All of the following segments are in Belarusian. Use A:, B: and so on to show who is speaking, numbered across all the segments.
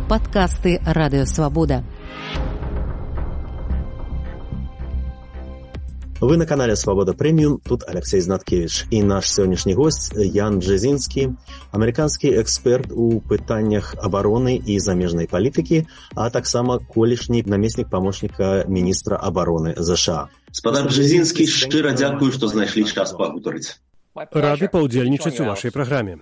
A: Падкасты Радыёвабода.
B: Вы на канале «Свобода Премиум», тут Алексей Знаткевич. І наш сённяшні гость Ян Бжезінскі, амерыканскі эксперт у пытаннях абароны і замежнай палітыкі, а таксама колішні намеснік памочніка міністра абароны ЗША.
C: Спадар Бжезінскі, шчыра дзякую, што знайшлі час пагутарыць.
D: Рады паўдзельнічаць у вашай праграме.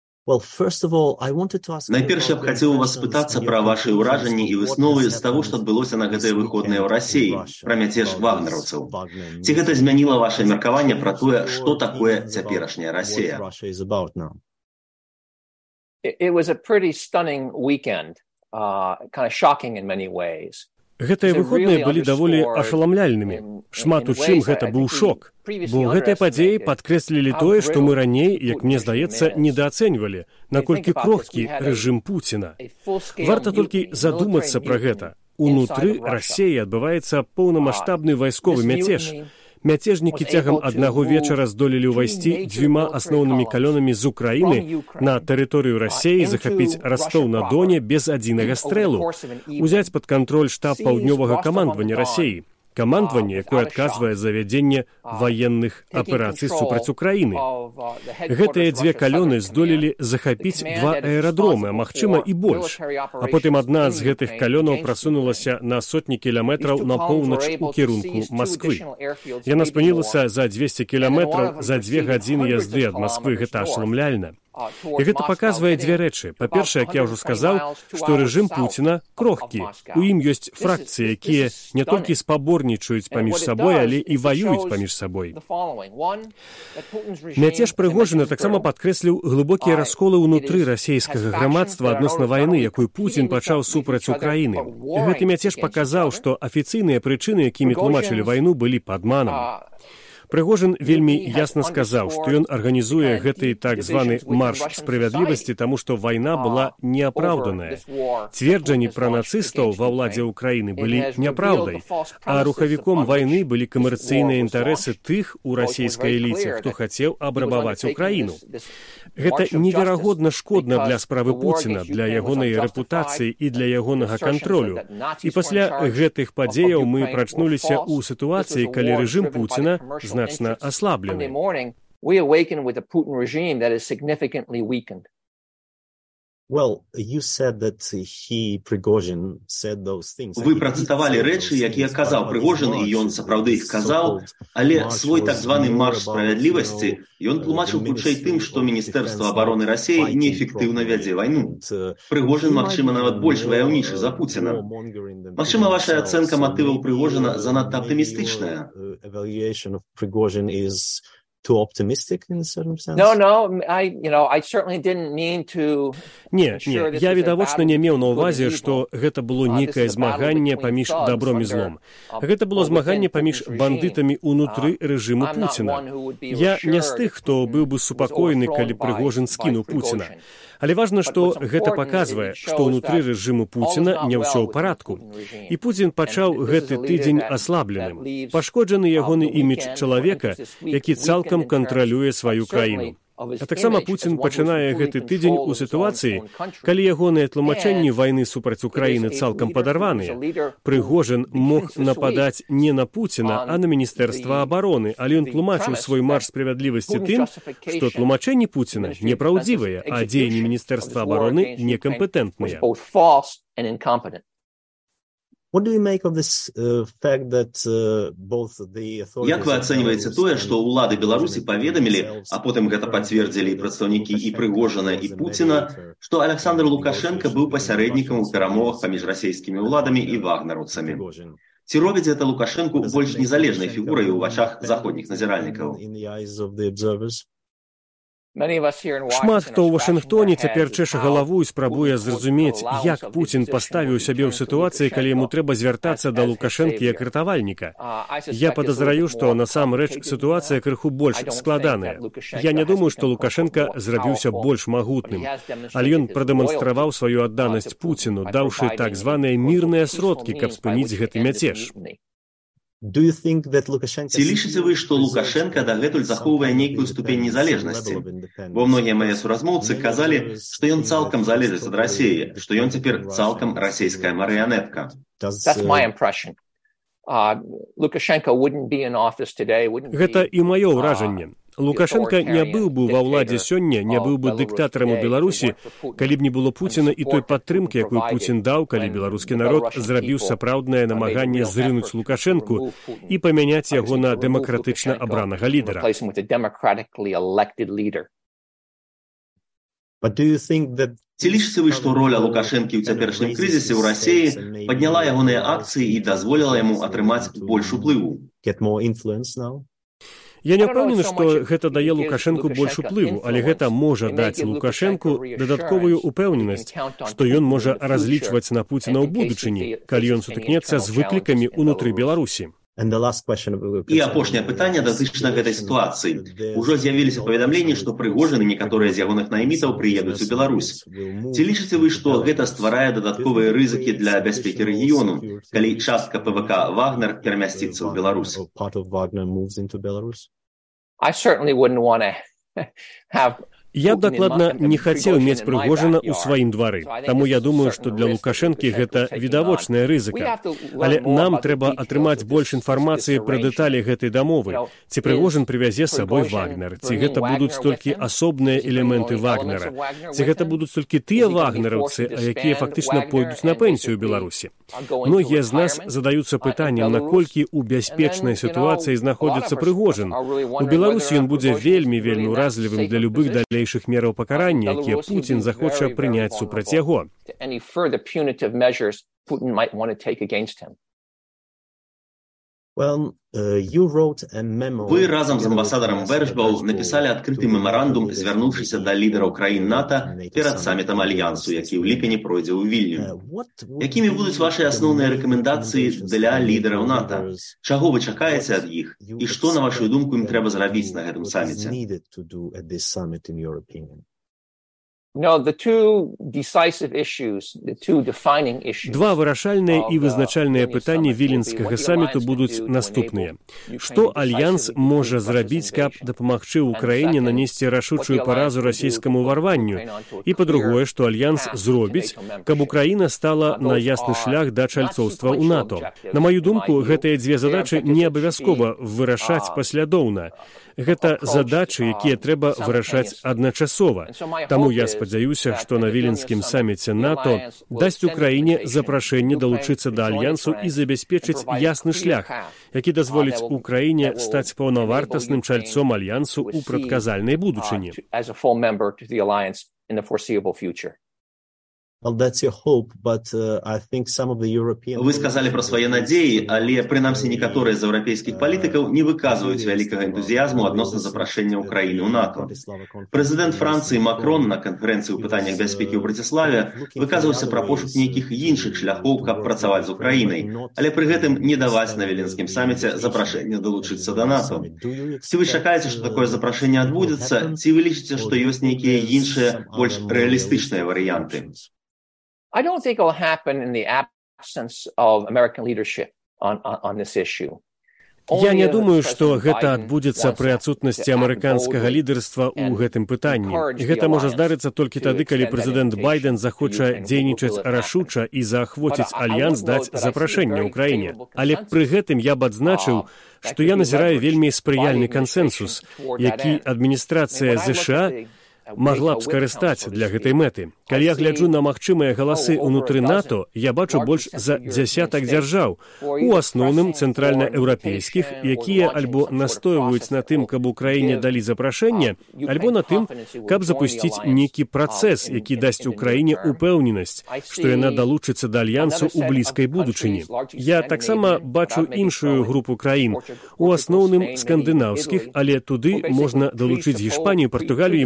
C: Найперш я б хацеў у вас спытацца пра вашы ўражанні і высновы з таго, што адбылося на гэтыя выходныя ў Расіі, пра мяцеж вагнераўцаў. Ці гэта змяніла вашае меркаванне пра тое, што такое цяперашняя Расія?
E: It was a pretty stunning weekend, kind of shocking in many ways.
D: Гэтыя выходныя былі даволі ашаламляльнымі. Шмат у чым гэта быў шок. Бо гэтыя падзеі падкрэслілі тое, што мы раней, як мне здаецца, недаацэньвалі, наколькі крохкі рэжым Пуціна. Варта толькі задумацца пра гэта. Унутры Расіі адбываецца поўнамаштабны вайсковы мяцеж. Мяцежнікі цягам аднаго вечара здолелі ўвайсці 2 асноўнымі калёнамі з Украіны на тэрыторыю Расіі, захапіць Ростов-на-Доне без адзінага стрэлу, узяць пад кантроль штаб паўднёвага камандавання Расіі. Камандаванне, якое адказвае за вядзенне ваенных аперацый супраць Украіны. Гэтыя 2 калёны здолелі захапіць 2 аэрадромы, а магчыма і больш. А потым адна з гэтых калёнаў прасунулася на сотні кіламетраў на поўнач у кірунку Масквы. Яна спынілася за 200 кіламетраў за 2 гадзіны язды ад Масквы. Гэта ашаламляльна. І гэта паказвае 2 рэчы. Па-першае, як я ўжо сказаў, што рэжым Пуціна крохкі. У ім ёсць фракцыі, якія не толькі спаборнічаюць паміж сабой, але і ваююць паміж сабой. Мяцеж Прыгожына таксама падкрэсліў глыбокія расколы ўнутры расійскага грамадства адносна вайны, якую Пуцін пачаў супраць Украіны. Гэты мяцеж паказаў, што афіцыйныя прычыны, якімі тлумачылі вайну, былі падманам. Прыгожын вельмі ясна сказаў, што ён арганізуе гэты так званы марш справядлівасці, таму што вайна была неапраўданая. Цверджанні пра нацыстаў ва ўладзе Украіны былі няпраўдай, а рухавіком вайны былі камерцыйныя інтарэсы тых у расійскай эліце, хто хацеў абрабаваць Украіну. Гэта неверагодна шкодна для справы Пуціна, для ягонай рэпутацыі і для ягонага кантролю. І пасля гэтых падзеяў мы прачнуліся ў сітуацыі, калі рэжым Пуціна значна аслаблены.
C: Вы працытавалі рэчы, якія казаў Прыгожын, і ён сапраўды іх казаў, але свой так званы марш справядлівасці ён тлумачыў хутчэй тым, што Міністэрства абароны Расіі неэфектыўна вядзе вайну. Прыгожын, магчыма, нават больш ваяўнічы за Пуціна. Магчыма, ваша ацэнка матываў Прыгожына занадта аптымістычная?
B: Too optimistic in a certain sense?
E: I certainly didn't mean to...
D: Не, я відавочна не меў на ўвазе, што гэта было нейкае змаганне паміж добром і злом. Гэта было змаганне паміж бандытамі ўнутры рэжыму Пуціна. Я не з тых, хто быў бы супакоены, калі Прыгожын скінуў Пуціна. Але важна, што гэта паказвае, што ўнутры рэжыму Пуціна не ўсё ў парадку. І Пуцін пачаў гэты тыдзень аслабленым. Пашкоджаны ягоны імідж чалавека, які цалкам кантралюе сваю краіну. А таксама Пуцін пачынае гэты тыдзень у сітуацыі, калі ягоныя тлумачэнні вайны супраць Украіны цалкам падарваныя. Прыгожын мог нападаць не на Пуціна, а на Міністэрства абароны, але ён тлумачыў свой марш справядлівасці тым, што тлумачэнні Пуціна непраўдзівыя, а дзеянні Міністэрства абароны некампетэнтныя.
B: What do you make of this fact that both the authorities...
C: Як вы ацэньваеце тое, што ўлады Беларусі паведамілі, а потым гэта пацвердзілі прадстаўнікі і Прыгожына, і Пуціна, што Александр Лукашенко быў пасярэднікам у перамовах паміж расійскімі ўладамі і вагнераўцамі? Ці робіць гэта Лукашенку больш незалежнай фігурай у вачах заходніх назіральнікаў?
D: Шмат хто ў Вашынгтоне цяпер чэша галаву і спрабуе зразумець, як Пуцін паставіў сябе ў сітуацыі, калі яму трэба звяртацца да Лукашэнкі як ратавальніка. Я падазраю, што насамрэч сітуацыя крыху больш складаная. Я не думаю, што Лукашенка зрабіўся больш магутным, але ён прадэманстраваў сваю адданасць Пуціну, даўшы так званыя мірныя сродкі, каб спыніць гэты мяцеж.
C: Ці лічыце вы, што Лукашенка дагэтуль захоўвае нейкую ступень незалежнасці? Бо многія мае суразмоўцы казалі, што ён цалкам залежыць ад Расіі, што ён цяпер цалкам расійская марыянетка.
E: That's my impression. Lukashenko wouldn't be in office today.
D: Гэта і маё ўражанне. Лукашенко не быў бы ва ўладзе сёння, не быў бы дыктатарам у Беларусі, калі б не было Пуціна і той падтрымкі, якую Пуцін даў, калі беларускі народ зрабіў сапраўднае намаганне зрынуць Лукашэнку і памяняць яго на дэмакратычна абранага лідара.
C: Ці лічыце вы, што роля Лукашэнкі ў цяперашнім крызісе ў Расіі падняла ягоныя акцыі і дазволіла яму атрымаць больш уплыву?
D: Я не ўпэўнены, што гэта дае Лукашэнку больш уплыву, але гэта можа даць Лукашэнку дадатковую ўпэўненасць, што ён можа разлічваць на Пуціна ў будучыні, калі ён сутыкнецца з выклікамі ўнутры Беларусі.
C: І апошняе пытанне датычна гэтай сітуацыі. Ужо з'явіліся паведамленні, што Прыгожин і некаторыя з ягоных наймітаў прыедуць у Беларусь. Ці лічыце вы, што гэта стварае дадатковыя рызыкі для бяспекі рэгіёну, калі частка ПВК «Вагнер» перамясціцца ў Беларусь?
D: Я б дакладна не хацеў мець Прыгожина ў сваім двары. Таму я думаю, што для Лукашэнкі гэта відавочная рызыка. Але нам трэба атрымаць больш інфармацыі пра дэталі гэтай дамовы. Ці Прыгожин прывязе з сабой Вагнер? Ці гэта будуць толькі асобныя элементы Вагнера? Ці гэта будуць толькі тыя вагнераўцы, якія фактычна пойдуць на пенсію ў Беларусі? Многія з нас задаюцца пытаннем, наколькі ў бяспечнай сітуацыі знаходзіцца Прыгожин. У Беларусі ён будзе вельмі ўразлівым для любых далейшых мераў пакарання, якія Пуцін захоча прыняць супраць яго.
C: Вы разам з амбасадарам Вершбау напісалі адкрыты мемарандум, звярнуўшыся да лідараў краін НАТО перад самітам Альянсу, які ў ліпені пройдзе ў Вільню. Якімі будуць вашы асноўныя рэкамендацыі для лідараў НАТО? Чаго вы чакаеце ад іх? І што, на вашу думку, ім трэба зрабіць на гэтым саміце?
D: Два вырашальныя і вызначальныя пытанні віленскага саміту будуць наступныя. Што Альянс можа зрабіць, каб дапамагчы ўкраіне нанесці рашучую паразу расійскаму ўварванню? І, па-другое, што Альянс зробіць, каб Украіна стала на ясны шлях да чальцоўства ў НАТО? На маю думку, гэтыя дзве задачы не абавязкова вырашаць паслядоўна. Гэта задачы, якія трэба вырашаць адначасова. Таму я спадзяюся, што на віленскім саміце НАТО дасць Украіне запрашэнне далучыцца да Альянсу і забяспечыць ясны шлях, які дазволіць Украіне стаць паўнавартасным чальцом Альянсу ў прадказальнай будучыні.
C: Вы сказалі пра свае надзеі, але, прынамсі, некаторыя з еўрапейскіх палітыкаў не выказваюць вялікага энтузіязму адносна запрашэння Украіны ў НАТО. Прэзідэнт Францыі Макрон на канферэнцыі ў пытаннях бяспекі ў Браціславе выказваўся пра пошук нейкіх іншых шляхоў, каб працаваць з Украінай, але пры гэтым не даваць на віленскім саміце запрашэнне далучыцца да НАТО. Ці вы чакаеце, што такое запрашэнне адбудзецца, ці вы лічыце, што ёсць нейкія іншыя, больш рэалістычныя варыянты?
E: I don't think it will happen in the absence of American leadership on this issue.
D: Я не думаю, што гэта адбудзецца пры адсутнасці амерыканскага лідарства ў гэтым пытанні. Гэта можа здарыцца толькі тады, калі прэзідэнт Байден захоча дзейнічаць рашуча і заахвоціць Альянс даць запрашэнне ўкраіне. Але пры гэтым я б адзначыў, што я назіраю вельмі спрыяльны кансэнсус, які адміністрацыя ЗША магла б скарыстаць для гэтай мэты. Калі я гляджу на магчымыя галасы ўнутры НАТО, я бачу больш за дзясятак дзяржаў, у асноўным цэнтральнаеўрапейскіх, якія альбо настойваюць на тым, каб Украіне далі запрашэнне, альбо на тым, каб запусціць нейкі працэс, які дасць Украіне упэўненасць, што яна далучыцца да Альянсу ў блізкай будучыні. Я таксама бачу іншую групу краін, у асноўным скандынаўскіх, але туды можна далучыць Гішпанію, Партугалію і, магчыма,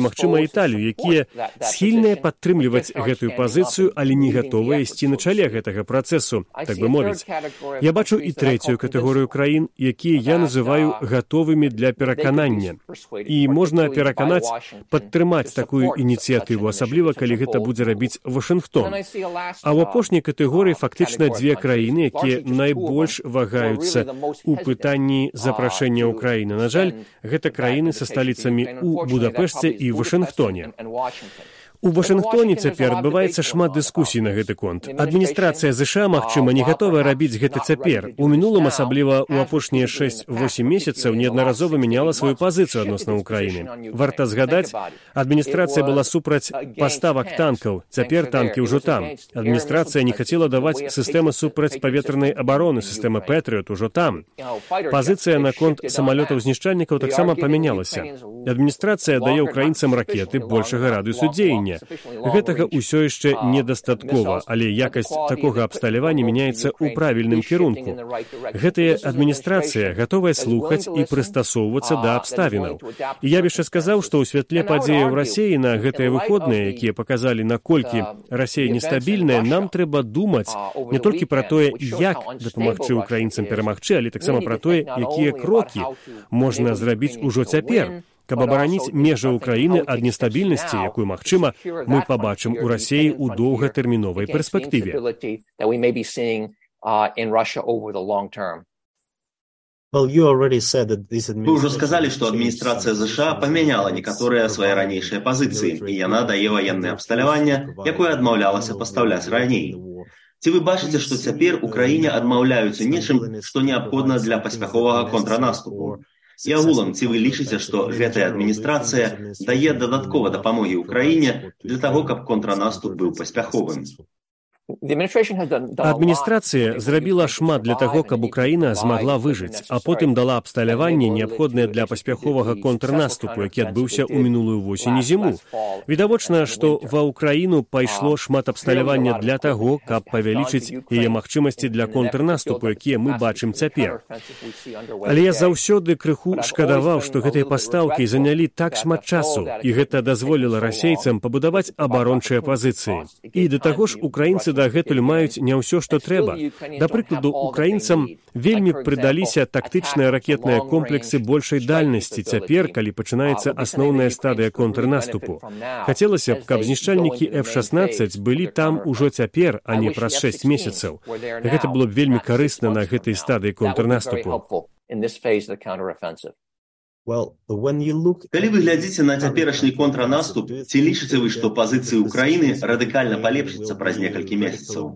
D: Італію, якія схільныя падтрымліваць гэтую пазіцыю, але не гатовыя ісці на чале гэтага працэсу, так бы мовіць. Я бачу і трэцюю катэгорыю краін, якія я называю гатовымі для пераканання. І можна пераканаць, падтрымаць такую ініцыятыву, асабліва, калі гэта будзе рабіць Вашынгтон. А ў апошняй катэгорыі фактычна дзве краіны, якія найбольш вагаюцца ў пытанні запрашэння ўкраіны. На жаль, гэта краіны са сталіцамі ў Будапешце і Вашынгтоне. У Вашынгтоне цяпер адбываецца шмат дыскусій на гэты конт. Адміністрацыя ЗША, магчыма, не гатовая рабіць гэта цяпер. У мінулым, асабліва ў апошнія 6-8 месяцаў, неаднаразова мяняла сваю пазіцыю адносна ўкраіны. Варта згадаць, адміністрацыя была супраць паставак танкаў. Цяпер танкі ўжо там. Адміністрацыя не хацела даваць сістэмы супрацьпаветранай абароны, сістэма Пэтрыот ўжо там. Пазіцыя наконт самалётаў-знішчальнікаў таксама памянялася. Адміністрацыя дае ўкраінцам ракеты большага радыусу дзеяння. Гэтага ўсё яшчэ недастаткова, але якасць такога абсталявання мяняецца ў правільным кірунку. Гэтая адміністрацыя гатовая слухаць і прыстасоўвацца да абставінаў. І я б яшчэ сказаў, што ў святле падзеяў Расіі на гэтыя выходныя, якія паказалі, наколькі Расія нестабільная, нам трэба думаць не толькі пра тое, як дапамагчы ўкраінцам перамагчы, але таксама пра тое, якія крокі можна зрабіць ужо цяпер, каб абараніць межы ўкраіны ад нестабільнасці, якую, магчыма, мы пабачым у Расіі ў доўгатэрміновай перспектыве.
C: Вы ўжо сказалі, што адміністрацыя ЗША памяняла некаторыя свае ранейшыя пазіцыі, і яна дае ваеннае абсталяванне, якое адмаўлялася пастаўляць раней. Ці вы бачыце, што цяпер у краіне адмаўляюцца нечым, што неабходна для паспяховага контрнаступу? І агулам, ці вы лічыце, што гэтая адміністрацыя дае дадаткова дапамогі ўкраіне для таго, каб контрнаступ быў паспяховым?
D: Адміністрацыя зрабіла шмат для таго, каб Украіна змагла выжыць, а потым дала абсталяванне, неабходнае для паспяховага контрнаступу, які адбыўся ў мінулую восень і зіму. Відавочна, што ва Ўкраіну пайшло шмат абсталявання для таго, каб павялічыць яе магчымасці для контрнаступу, якія мы бачым цяпер. Але я заўсёды крыху шкадаваў, што гэтыя пастаўкі занялі так шмат часу, і гэта дазволіла расейцам пабудаваць абарончыя пазіцыі. І да таго ж украінцы дагэтуль маюць не ўсё, што трэба. Да прыкладу, украінцам вельмі прыдаліся тактычныя ракетныя комплексы большай дальнасці цяпер, калі пачынаецца асноўная стадыя контрнаступу. Хацелася б, каб знішчальнікі F-16 былі там ужо цяпер, а не праз 6 месяцаў. Гэта было б вельмі карысна на гэтай стадыі контрнаступу.
C: Калі вы глядзіце на цяперашні контрнаступ, ці лічыце вы, што пазіцыі ўкраіны радыкальна палепшыцца праз некалькі месяцаў?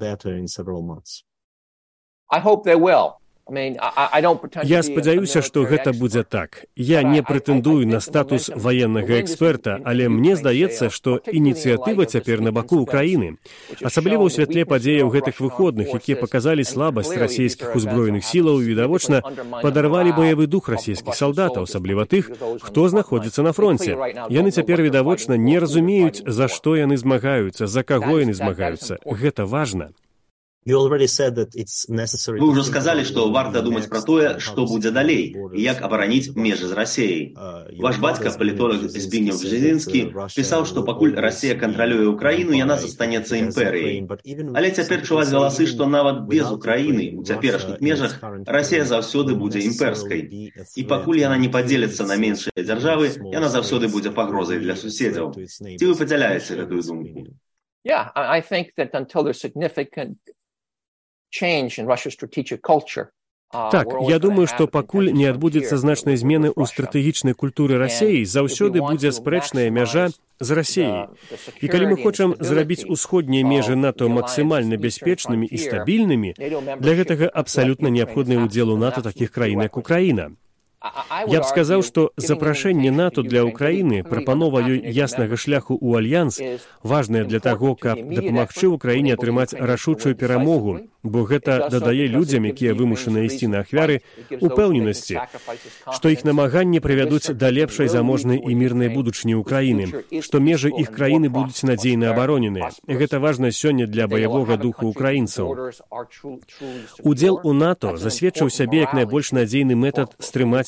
D: Я спадзяюся, што гэта будзе так. Я не прэтэндую на статус ваеннага эксперта, але мне здаецца, што ініцыятыва цяпер на баку ўкраіны. Асабліва ў святле падзеяў гэтых выходных, якія паказалі слабасць расійскіх узброеных сілаў і, відавочна, падарвалі баявы дух расійскіх салдатаў, асабліва тых, хто знаходзіцца на фронце. Яны цяпер, відавочна, не разумеюць, за што яны змагаюцца, за каго яны змагаюцца. Гэта важна.
C: Вы ўжо сказалі, што варта думаць пра тое, што будзе далей, і як абараніць межы з Расіяй. Ваш бацька, палітолог Збігнеў Бжезінскі, пісаў, што пакуль Расія кантралюе ўкраіну, яна застанецца імперыяй. Але цяпер чуваць галасы, што нават без Украіны у цяперашніх межах Расія заўсёды будзе імперскай. І пакуль яна не падзеліцца на меншыя дзяржавы, яна заўсёды будзе пагрозай для суседзяў. Ці вы падзяляеце гэтую думку?
E: Yeah, I think that until there's significant change in Russia's strategic culture.
D: Так, я думаю, што пакуль не адбудзецца значнай змены ў стратэгічнай культуры Расіі, заўсёды будзе спрэчная мяжа з Расіяй. І калі мы хочам зрабіць усходнія межы НАТО максімальна бяспечнымі і стабільнымі, для гэтага абсалютна неабходны ўдзел у НАТО такіх краін, як Украіна. Я б сказаў, што запрашэнне НАТО для Украіны, прапанова ёй яснага шляху ў альянс, важнае для таго, каб дапамагчы Украіне атрымаць рашучую перамогу, бо гэта дадае людзям, якія вымушаны ісці на ахвяры, упэўненасці, што іх намаганні прывядуць да лепшай заможнай і мірнай будучыні Украіны, што межы іх краіны будуць надзейна абароненыя. Гэта важна сёння для баявога духу украінцаў. Удзел у НАТО засведчыў сябе як найбольш надзейны метад стрымаць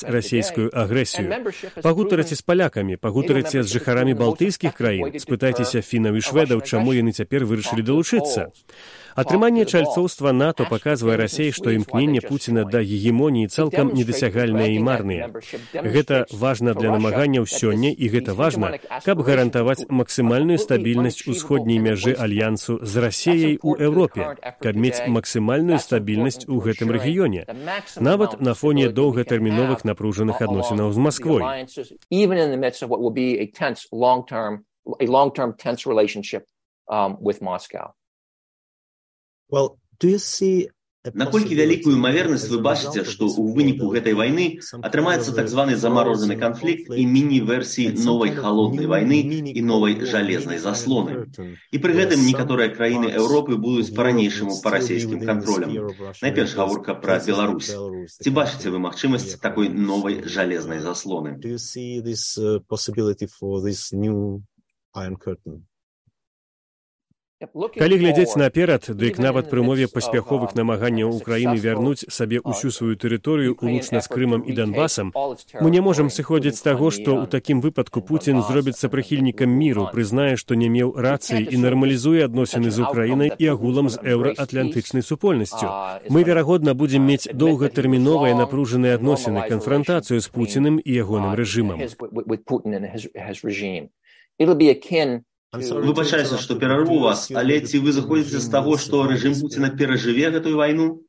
D: падтрымаць расійскую агрэсію. Пагутарыце з палякамі, пагутарыце з жыхарамі балтыйскіх краін, спытайцеся фінаў і шведаў, чаму яны цяпер вырашылі далучыцца. Атрыманне чальцоўства НАТО паказвае Расіі, што імкненне Пуціна да гегемоніі цалкам недасягальныя і марныя. Гэта важна для намаганняў сёння, і гэта важна, каб гарантаваць максімальную стабільнасць усходняй мяжы альянсу з Расіяй у Еўропе, каб мець максімальную стабільнасць у гэтым рэгіёне, нават на фоне доўгатэрміновых напружаных адносінаў з Масквой.
C: Наколькі вялікую імавернасць вы бачыце, што ў выніку гэтай вайны атрымаецца так званы замарожаны канфлікт і міні-версіі новай халоднай вайны і новай жалезнай заслоны. І пры гэтым некаторыя краіны Еўропы будуць па-ранейшаму па расійскім кантролям. Найперш гаворка пра Беларусь. Ці бачыце вы магчымасць такой новай жалезнай заслоны?
D: Калі глядзець наперад, дык нават пры умове паспяховых намаганняў Украіны вярнуць сабе ўсю сваю тэрыторыю улучна з Крымам і Донбасам, мы не можам сыходзіць з таго, што ў такім выпадку Пуцін зробіцца прыхільнікам міру, прызнае, што не меў рацыі і нармалізуе адносіны з Украінай і агулам з еўраатлантычнай супольнасцю. Мы, верагодна, будзем мець доўгатэрміновыя напружаныя адносіны, канфрантацыю з Пуціным і ягоным рэжымам.
C: Выбачаюся, што перарву вас, але ці вы заходзіце з таго, што рэжым Пуціна перажыве гэтую вайну?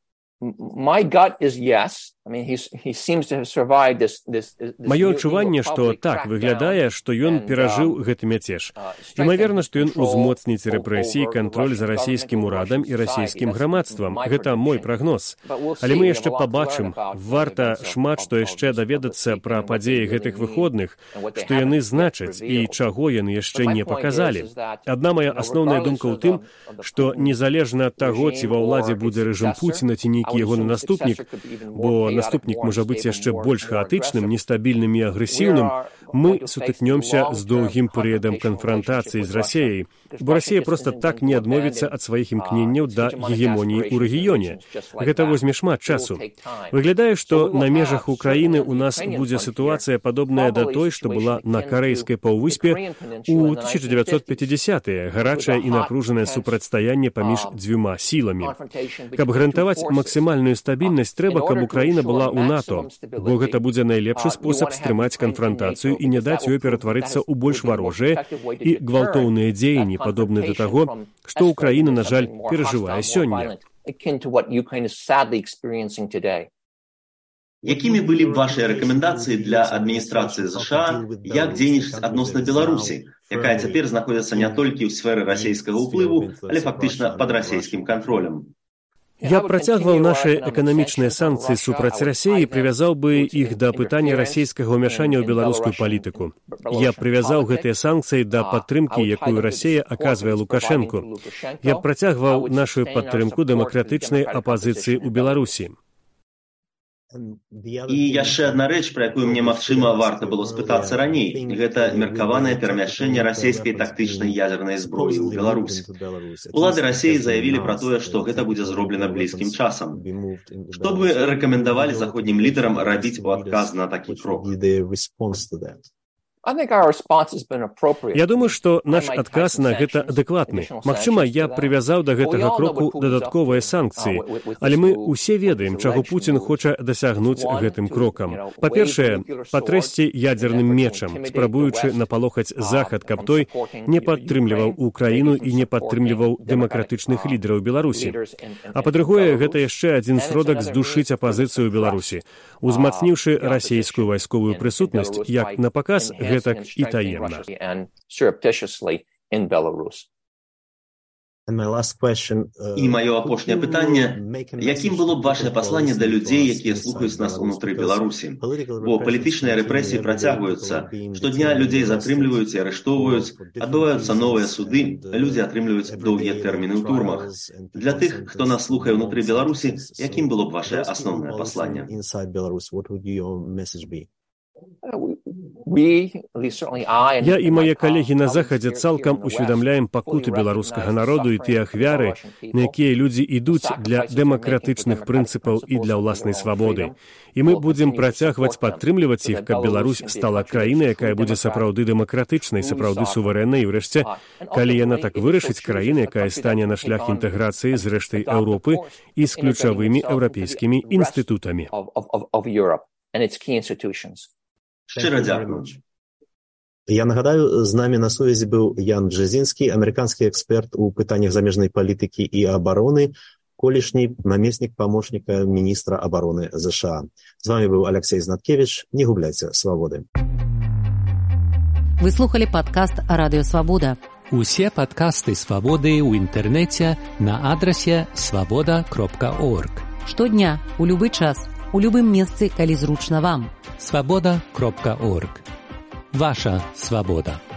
D: Маё адчуванне, што так выглядае, што ён перажыў гэты мяцеж. Імаверна, што ён узмоцніць рэпрэсіі, кантроль за расійскім урадам і расійскім грамадствам. Гэта мой прагноз. Але мы яшчэ пабачым, варта шмат што яшчэ даведацца пра падзеі гэтых выходных, што яны значаць і чаго яны яшчэ не паказалі. Адна мая асноўная думка ў тым, што незалежна ад таго, ці ва ўладзе будзе рэжым Пуціна, ці нейкі ягоны наступнік, бо наступнік можа быць яшчэ больш хаатычным, нестабільным і агрэсіўным, мы сутыкнёмся з доўгім перыядам канфрантацыі з Расіяй, бо Расія проста так не адмовіцца ад сваіх імкненняў да гегемоніі ў рэгіёне. Гэта возьме шмат часу. Выглядае, што на межах Украіны ў нас будзе сітуацыя падобная да той, што была на Карэйскай паўвыспе ў 1950-е, гарачае і напружанае супрацьстаянне паміж дзвюма сіламі. Каб гарантаваць максімальную стабільнасць, трэба, каб Украіна была ў НАТО, бо гэта будзе найлепшы спосаб стрымаць канфрантацыю і не даць ёй ператварыцца ў больш варожыя і гвалтоўныя дзеянні, падобныя да таго, што Украіна, на жаль, перажывае сёння.
C: Якімі былі б вашыя рэкамендацыі для адміністрацыі ЗША, як дзейнічаць адносна Беларусі, якая цяпер знаходзіцца не толькі ў сферы расійскага ўплыву, але фактычна пад расійскім кантролем?
D: Я працягваў нашы эканамічныя санкцыі супраць Расіі і прывязаў бы іх да пытання расійскага ўмяшання ў беларускую палітыку. Я прывязаў гэтыя санкцыі да падтрымкі, якую Расія аказвае Лукашэнку. Я працягваў нашу падтрымку дэмакратычнай апазіцыі ў Беларусі.
C: І яшчэ адна рэч, пра якую мне, магчыма, варта было спытацца раней. Гэта меркаванае перамяшчэнне расійскай тактычнай ядзернай зброі ў Беларусь. Улады Расіі заявілі пра тое, што гэта будзе зроблена блізкім часам. Што б вы рэкамендавалі заходнім лідарам рабіць у адказ на такі крок?
D: Я думаю, што наш адказ на гэта адэкватны. Магчыма, я прывязаў да гэтага кроку дадатковыя санкцыі, але мы ўсе ведаем, чаго Пуцін хоча дасягнуць гэтым крокам. Па-першае, патрэсці ядзерным мечам, спрабуючы напалохаць Захад, каб той не падтрымліваў Украіну і не падтрымліваў дэмакратычных лідараў Беларусі. А па-другое, гэта яшчэ адзін сродак здушыць апазіцыю ў Беларусі, узмацніўшы расійскую вайсковую прысутнасць як на паказ, гэтак і таемна.
C: І маё апошняе пытанне, якім было б вашае пасланне да людзей, якія слухаюць нас унутры Беларусі? Бо палітычныя рэпрэсіі працягваюцца. Штодня людзей затрымліваюць і арыштоўваюць, адбываюцца новыя суды, людзі атрымліваюць доўгія тэрміны ў турмах. Для тых, хто нас слухае ўнутры Беларусі, якім было б вашае асноўнае пасланне?
D: Я і мае калегі на захадзе цалкам усведамляем пакуты беларускага народу і тыя ахвяры, на якія людзі ідуць для дэмакратычных прынцыпаў і для ўласнай свабоды. І мы будзем працягваць падтрымліваць іх, каб Беларусь стала краінай, якая будзе сапраўды дэмакратычнай, сапраўды суверэннай, і ўрэшце, калі яна так вырашыць, краіна, якая стане на шлях інтэграцыі з рэштай Еўропы і з ключавымі еўрапейскімі інстытутамі.
C: Шчыра дзякую.
B: Я нагадаю, з намі на сувязі быў Ян Бжезінскі, амерыканскі эксперт у пытаннях замежнай палітыкі і абароны, колішні намеснік памочніка міністра абароны ЗША. З вами быў Алексей Знаткевич. Не губляйце свабоды.
A: Вы слухали падкаст «Радыё Свабода».
F: Усе падкасты «Свабоды» ў інтэрнэце на адрасе swaboda.org.
A: Штодня, у любы час, у любым месцы, калі зручна вам.
F: swaboda.org. Ваша свабода.